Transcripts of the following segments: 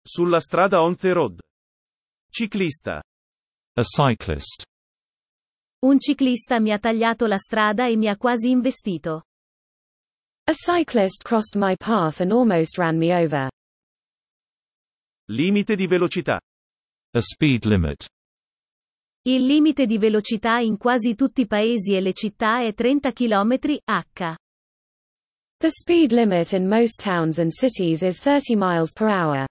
Sulla strada on the road. Ciclista. A cyclist. Un ciclista mi ha tagliato la strada e mi ha quasi investito. A cyclist crossed my path and almost ran me over. Limite di velocità. A speed limit. Il limite di velocità in quasi tutti i paesi e le città è 30 km/h. The speed limit in most towns and cities is 30 miles per hour.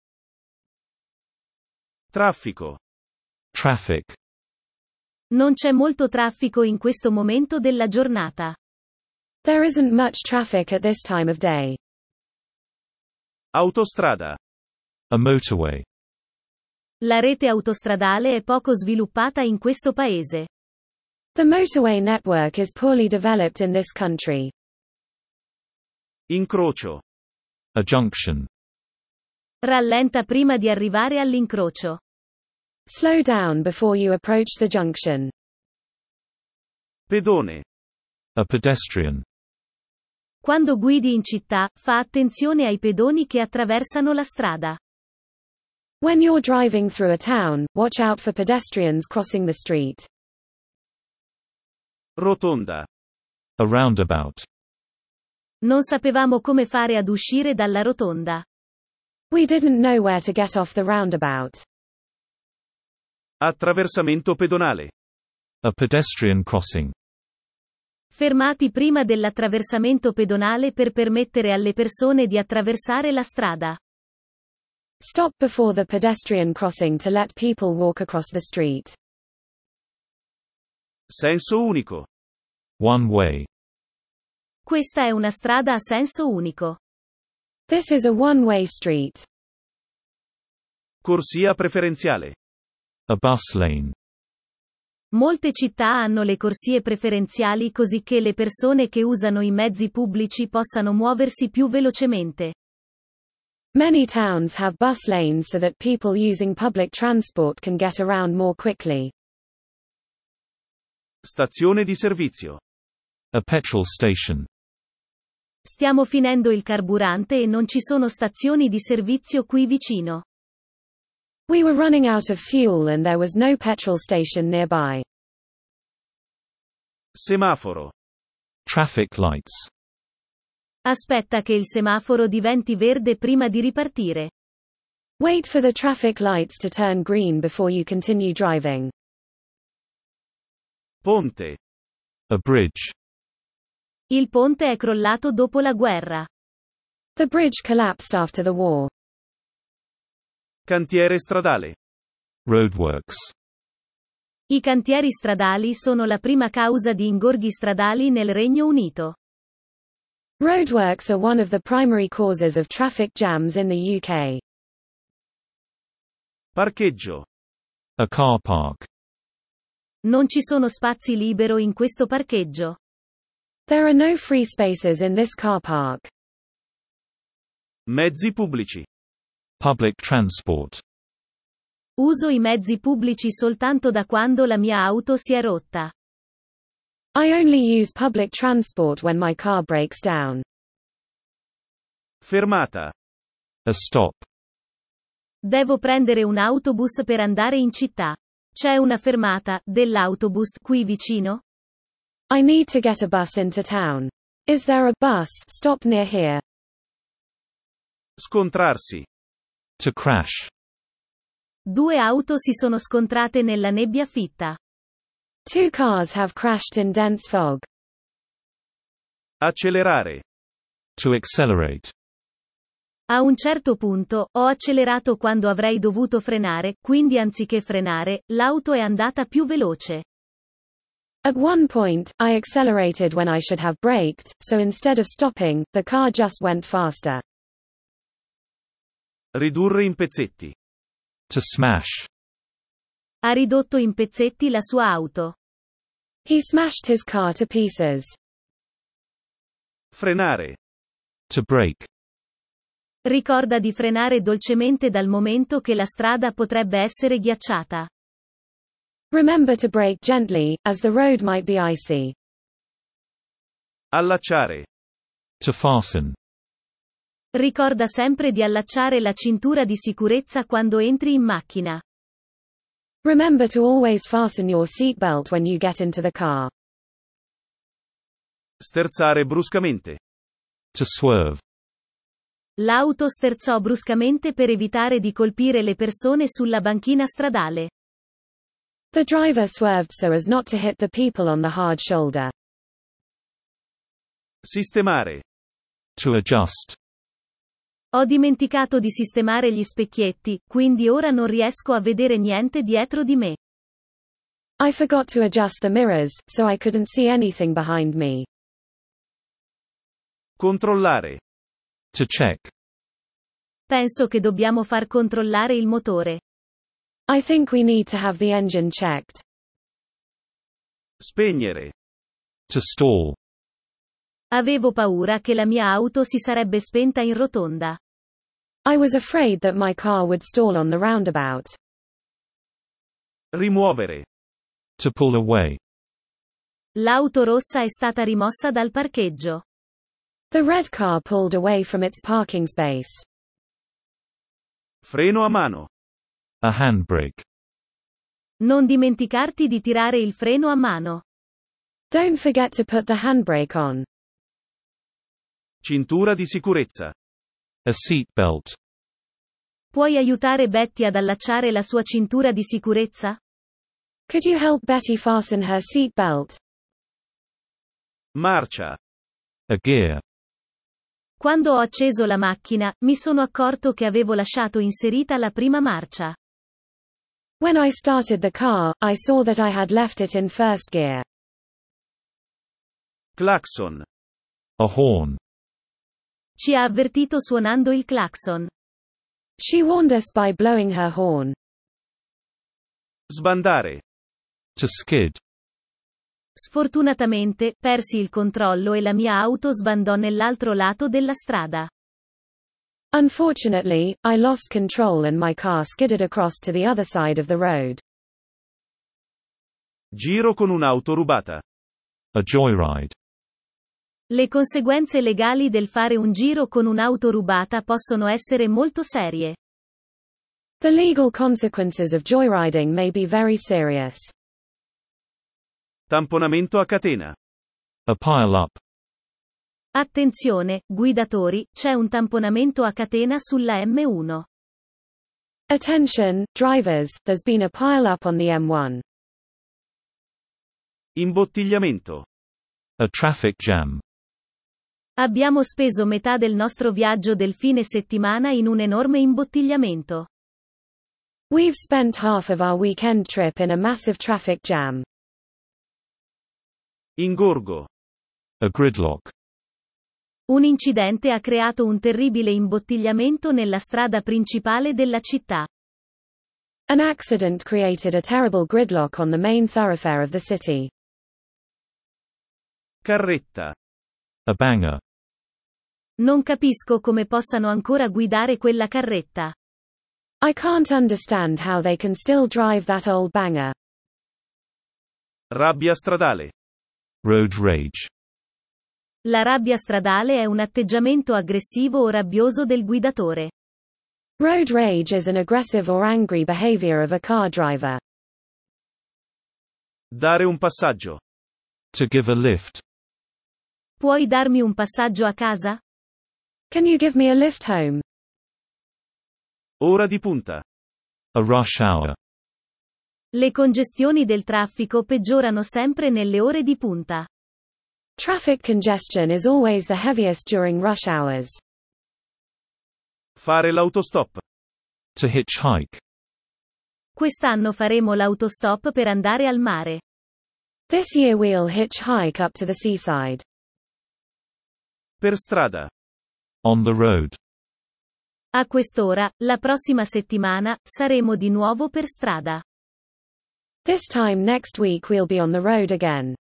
Traffico. Traffic. Non c'è molto traffico in questo momento della giornata. There isn't much traffic at this time of day. Autostrada. A motorway. La rete autostradale è poco sviluppata in questo paese. The motorway network is poorly developed in this country. Incrocio. A junction. Rallenta prima di arrivare all'incrocio. Slow down before you approach the junction. Pedone. A pedestrian. Quando guidi in città, fa attenzione ai pedoni che attraversano la strada. When you're driving through a town, watch out for pedestrians crossing the street. Rotonda. A roundabout. Non sapevamo come fare ad uscire dalla rotonda. We didn't know where to get off the roundabout. Attraversamento pedonale. A pedestrian crossing. Fermati prima dell'attraversamento pedonale per permettere alle persone di attraversare la strada. Stop before the pedestrian crossing to let people walk across the street. Senso unico. One way. Questa è una strada a senso unico. This is a one-way street. Corsia preferenziale. A bus lane. Molte città hanno le corsie preferenziali così che le persone che usano i mezzi pubblici possano muoversi più velocemente. Many towns have bus lanes so that people using public transport can get around more quickly. Stazione di servizio. A petrol station. Stiamo finendo il carburante e non ci sono stazioni di servizio qui vicino. We were running out of fuel and there was no petrol station nearby. Semaforo. Traffic lights. Aspetta che il semaforo diventi verde prima di ripartire. Wait for the traffic lights to turn green before you continue driving. Ponte. A bridge. Il ponte è crollato dopo la guerra. The bridge collapsed after the war. Cantiere stradale. Roadworks. I cantieri stradali sono la prima causa di ingorghi stradali nel Regno Unito. Roadworks are one of the primary causes of traffic jams in the UK. Parcheggio. A car park. Non ci sono spazi libero in questo parcheggio. There are no free spaces in this car park. Mezzi pubblici. Public transport. Uso i mezzi pubblici soltanto da quando la mia auto si è rotta. I only use public transport when my car breaks down. Fermata. A stop. Devo prendere un autobus per andare in città. C'è una fermata dell'autobus qui vicino? I need to get a bus into town. Is there a bus stop near here? Scontrarsi. To crash. Due auto si sono scontrate nella nebbia fitta. Two cars have crashed in dense fog. Accelerare. To accelerate. A un certo punto, ho accelerato quando avrei dovuto frenare, quindi anziché frenare, l'auto è andata più veloce. At one point, I accelerated when I should have braked, so instead of stopping, the car just went faster. Ridurre in pezzetti. To smash. Ha ridotto in pezzetti la sua auto. He smashed his car to pieces. Frenare. To brake. Ricorda di frenare dolcemente dal momento che la strada potrebbe essere ghiacciata. Remember to brake gently, as the road might be icy. Allacciare. To fasten. Ricorda sempre di allacciare la cintura di sicurezza quando entri in macchina. Remember to always fasten your seatbelt when you get into the car. Sterzare bruscamente. To swerve. L'auto sterzò bruscamente per evitare di colpire le persone sulla banchina stradale. The driver swerved so as not to hit the people on the hard shoulder. Sistemare. To adjust. Ho dimenticato di sistemare gli specchietti, quindi ora non riesco a vedere niente dietro di me. I forgot to adjust the mirrors, so I couldn't see anything behind me. Controllare. To check. Penso che dobbiamo far controllare il motore. I think we need to have the engine checked. Spegnere. To stall. Avevo paura che la mia auto si sarebbe spenta in rotonda. I was afraid that my car would stall on the roundabout. Rimuovere. To pull away. L'auto rossa è stata rimossa dal parcheggio. The red car pulled away from its parking space. Freno a mano. A handbrake. Non dimenticarti di tirare il freno a mano. Don't forget to put the handbrake on. Cintura di sicurezza. A seat belt. Puoi aiutare Betty ad allacciare la sua cintura di sicurezza? Could you help Betty fasten her seat belt? Marcia. A gear. Quando ho acceso la macchina, mi sono accorto che avevo lasciato inserita la prima marcia. When I started the car, I saw that I had left it in first gear. Clacson. A horn. Ci ha avvertito suonando il clacson. She warned us by blowing her horn. Sbandare. To skid. Sfortunatamente, persi il controllo e la mia auto sbandò nell'altro lato della strada. Unfortunately, I lost control and my car skidded across to the other side of the road. Giro con un'auto rubata. A joyride. Le conseguenze legali del fare un giro con un'auto rubata possono essere molto serie. The legal consequences of joyriding may be very serious. Tamponamento a catena. A pile-up. Attenzione, guidatori, c'è un tamponamento a catena sulla M1. Attention, drivers, there's been a pile-up on the M1. Imbottigliamento. A traffic jam. Abbiamo speso metà del nostro viaggio del fine settimana in un enorme imbottigliamento. We've spent half of our weekend trip in a massive traffic jam. Ingorgo. A gridlock. Un incidente ha creato un terribile imbottigliamento nella strada principale della città. An accident created a terrible gridlock on the main thoroughfare of the city. Carretta. A banger. Non capisco come possano ancora guidare quella carretta. I can't understand how they can still drive that old banger. Rabbia stradale. Road rage. La rabbia stradale è un atteggiamento aggressivo o rabbioso del guidatore. Road rage is an aggressive or angry behavior of a car driver. Dare un passaggio. To give a lift. Puoi darmi un passaggio a casa? Can you give me a lift home? Ora di punta. A rush hour. Le congestioni del traffico peggiorano sempre nelle ore di punta. Traffic congestion is always the heaviest during rush hours. Fare l'autostop. To hitchhike. Quest'anno faremo l'autostop per andare al mare. This year we'll hitchhike up to the seaside. Per strada. On the road. A quest'ora, la prossima settimana, saremo di nuovo per strada. This time next week we'll be on the road again.